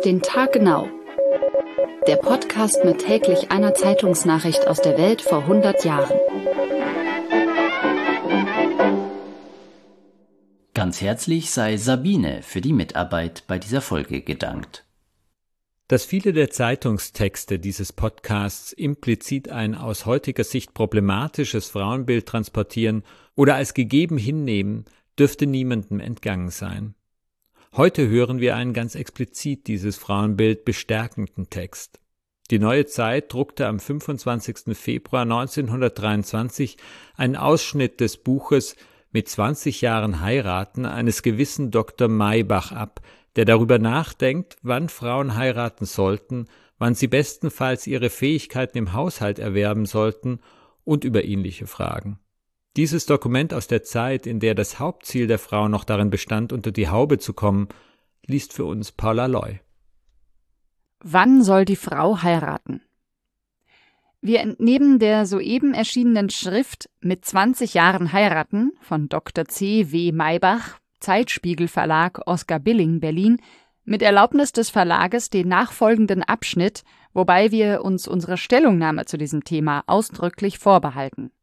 den Tag genau. Der Podcast mit täglich einer Zeitungsnachricht aus der Welt vor 100 Jahren. Ganz herzlich sei Sabine für die Mitarbeit bei dieser Folge gedankt. Dass viele der Zeitungstexte dieses Podcasts implizit ein aus heutiger Sicht problematisches Frauenbild transportieren oder als gegeben hinnehmen, dürfte niemandem entgangen sein. Heute hören wir einen ganz explizit dieses Frauenbild bestärkenden Text. Die Neue Zeit druckte am 25. Februar 1923 einen Ausschnitt des Buches Mit 20 Jahren heiraten eines gewissen Dr. Maybach ab, der darüber nachdenkt, wann Frauen heiraten sollten, wann sie bestenfalls ihre Fähigkeiten im Haushalt erwerben sollten und über ähnliche Fragen. Dieses Dokument aus der Zeit, in der das Hauptziel der Frau noch darin bestand, unter die Haube zu kommen, liest für uns Paula Loy. Wann soll die Frau heiraten? Wir entnehmen der soeben erschienenen Schrift Mit 20 Jahren heiraten von Dr. C. W. Maybach, Zeitspiegel Verlag, Oskar Billing, Berlin, mit Erlaubnis des Verlages den nachfolgenden Abschnitt, wobei wir uns unsere Stellungnahme zu diesem Thema ausdrücklich vorbehalten.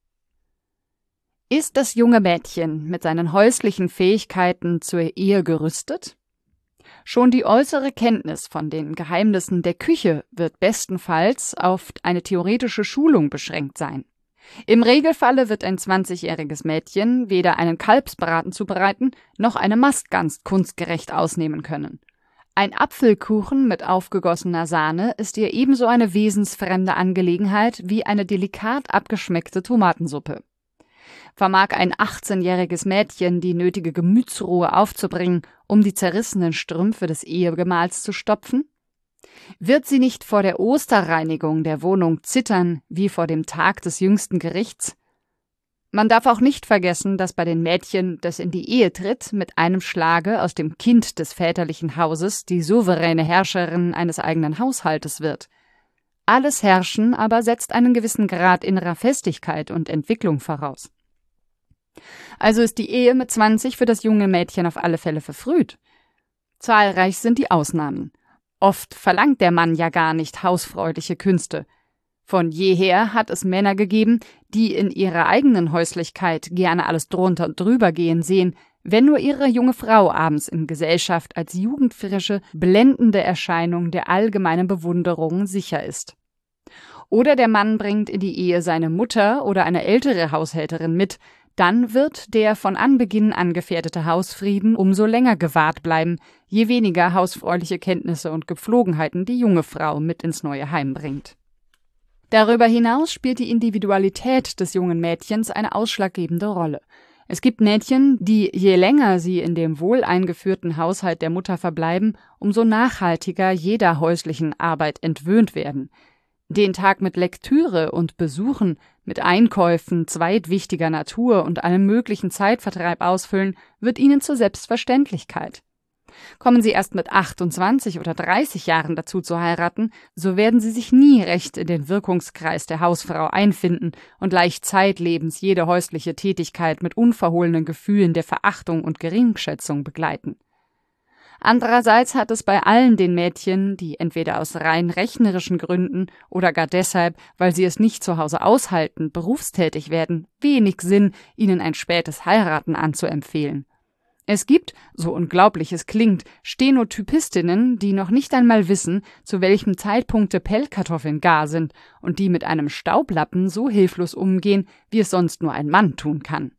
Ist das junge Mädchen mit seinen häuslichen Fähigkeiten zur Ehe gerüstet? Schon die äußere Kenntnis von den Geheimnissen der Küche wird bestenfalls auf eine theoretische Schulung beschränkt sein. Im Regelfalle wird ein 20-jähriges Mädchen weder einen Kalbsbraten zubereiten, noch eine Mastgans kunstgerecht ausnehmen können. Ein Apfelkuchen mit aufgegossener Sahne ist ihr ebenso eine wesensfremde Angelegenheit wie eine delikat abgeschmeckte Tomatensuppe. Vermag ein 18-jähriges Mädchen die nötige Gemütsruhe aufzubringen, um die zerrissenen Strümpfe des Ehegemahls zu stopfen? Wird sie nicht vor der Osterreinigung der Wohnung zittern wie vor dem Tag des jüngsten Gerichts? Man darf auch nicht vergessen, dass bei den Mädchen, das in die Ehe tritt, mit einem Schlage aus dem Kind des väterlichen Hauses die souveräne Herrscherin eines eigenen Haushaltes wird. Alles Herrschen aber setzt einen gewissen Grad innerer Festigkeit und Entwicklung voraus. Also ist die Ehe mit 20 für das junge Mädchen auf alle Fälle verfrüht. Zahlreich sind die Ausnahmen. Oft verlangt der Mann ja gar nicht hausfrauliche Künste. Von jeher hat es Männer gegeben, die in ihrer eigenen Häuslichkeit gerne alles drunter und drüber gehen sehen, wenn nur ihre junge Frau abends in Gesellschaft als jugendfrische, blendende Erscheinung der allgemeinen Bewunderung sicher ist. Oder der Mann bringt in die Ehe seine Mutter oder eine ältere Haushälterin mit, dann wird der von Anbeginn angefährdete Hausfrieden umso länger gewahrt bleiben, je weniger hausfräuliche Kenntnisse und Gepflogenheiten die junge Frau mit ins neue Heim bringt. Darüber hinaus spielt die Individualität des jungen Mädchens eine ausschlaggebende Rolle. Es gibt Mädchen, die, je länger sie in dem wohl eingeführten Haushalt der Mutter verbleiben, umso nachhaltiger jeder häuslichen Arbeit entwöhnt werden. Den Tag mit Lektüre und Besuchen, mit Einkäufen zweitwichtiger Natur und allem möglichen Zeitvertreib ausfüllen, wird ihnen zur Selbstverständlichkeit. Kommen sie erst mit 28 oder 30 Jahren dazu zu heiraten, so werden sie sich nie recht in den Wirkungskreis der Hausfrau einfinden und leicht zeitlebens jede häusliche Tätigkeit mit unverhohlenen Gefühlen der Verachtung und Geringschätzung begleiten. Andererseits hat es bei allen den Mädchen, die entweder aus rein rechnerischen Gründen oder gar deshalb, weil sie es nicht zu Hause aushalten, berufstätig werden, wenig Sinn, ihnen ein spätes Heiraten anzuempfehlen. Es gibt, so unglaublich es klingt, Stenotypistinnen, die noch nicht einmal wissen, zu welchem Zeitpunkt Pellkartoffeln gar sind und die mit einem Staublappen so hilflos umgehen, wie es sonst nur ein Mann tun kann.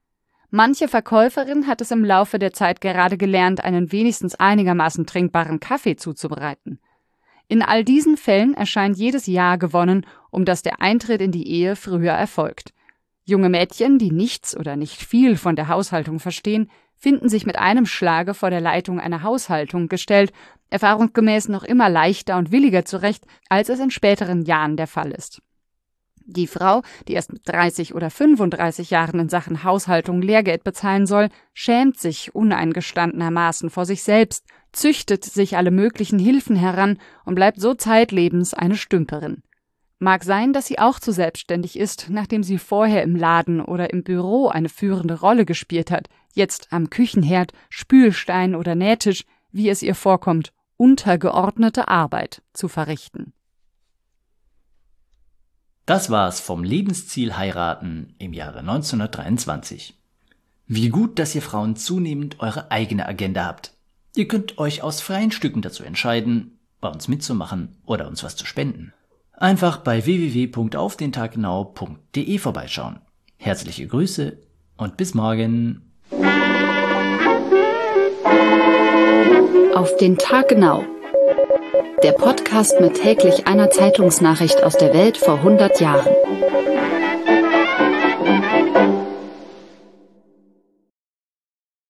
Manche Verkäuferin hat es im Laufe der Zeit gerade gelernt, einen wenigstens einigermaßen trinkbaren Kaffee zuzubereiten. In all diesen Fällen erscheint jedes Jahr gewonnen, um das der Eintritt in die Ehe früher erfolgt. Junge Mädchen, die nichts oder nicht viel von der Haushaltung verstehen, finden sich mit einem Schlage vor der Leitung einer Haushaltung gestellt, erfahrungsgemäß noch immer leichter und williger zurecht, als es in späteren Jahren der Fall ist. Die Frau, die erst mit 30 oder 35 Jahren in Sachen Haushaltung Lehrgeld bezahlen soll, schämt sich uneingestandenermaßen vor sich selbst, züchtet sich alle möglichen Hilfen heran und bleibt so zeitlebens eine Stümperin. Mag sein, dass sie auch zu selbstständig ist, nachdem sie vorher im Laden oder im Büro eine führende Rolle gespielt hat, jetzt am Küchenherd, Spülstein oder Nähtisch, wie es ihr vorkommt, untergeordnete Arbeit zu verrichten. Das war's vom Lebensziel Heiraten im Jahre 1923. Wie gut, dass ihr Frauen zunehmend eure eigene Agenda habt. Ihr könnt euch aus freien Stücken dazu entscheiden, bei uns mitzumachen oder uns was zu spenden. Einfach bei www.aufdentaggenau.de vorbeischauen. Herzliche Grüße und bis morgen. Auf den Tag genau. Der Podcast mit täglich einer Zeitungsnachricht aus der Welt vor 100 Jahren.